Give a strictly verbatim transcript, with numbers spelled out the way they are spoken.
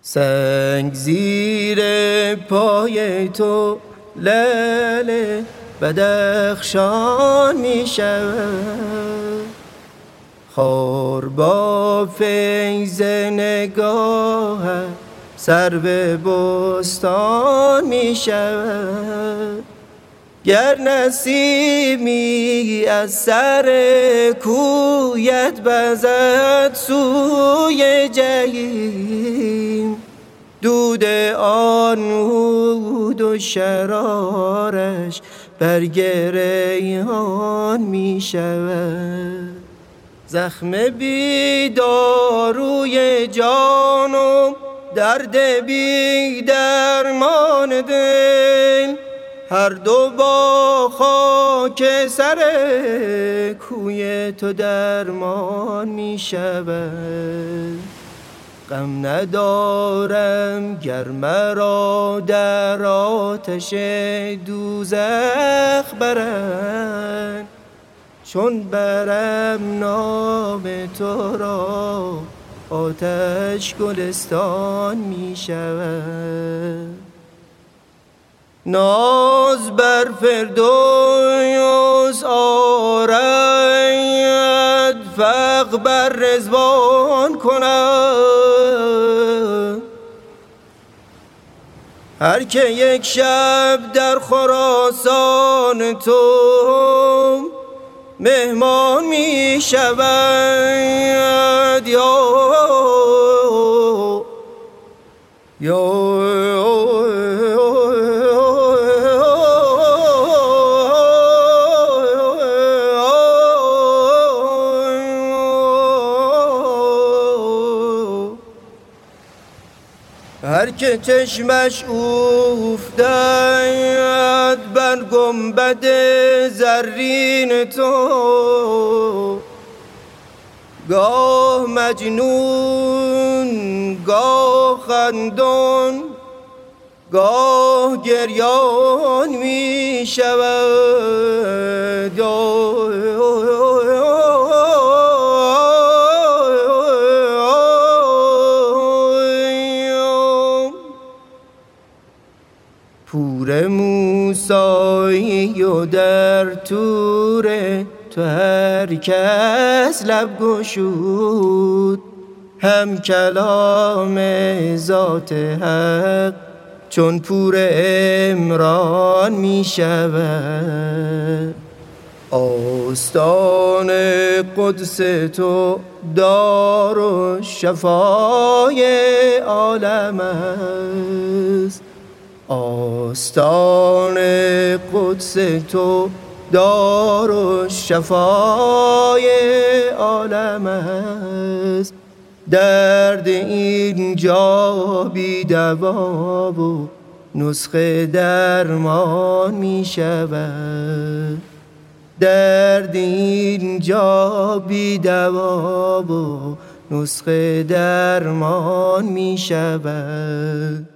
سنگ زیر پای تو لعل بدخشان می شود، خار با فیض نگاه سر به بستان می شود. گر نسیمی از سر کویت بزد سوی جحیم، دود آن عود و شرارش برگ ریحان می شود. زخم بی داروی جانم، درد بی درمان دل، هر دو با خاک سر کوی تو درمان می شود. غم ندارم گر مرا در آتش دوزخ برند، چون برم نام تو را آتش گلستان می شود. ناز بر فردوس آرد، فقر بر رضوان کند. هر که یک شب در خراسان تو مهمان می شود، یا یا هر که چشمش افتد بر گنبد زرین تو، گاه مجنون گاه خندان گاه گریان می شود. پور موسایی و در طور تو هر کس لب گشود، هم کلام ذات حق چون پور عمران می شود. آستان قدس تو دار و شفای عالم است، آستان قدس تو دار و شفای عالم است. درد اینجا بی دوا و نسخه درمان می شود. درد اینجا بی دوا و نسخه درمان می شود.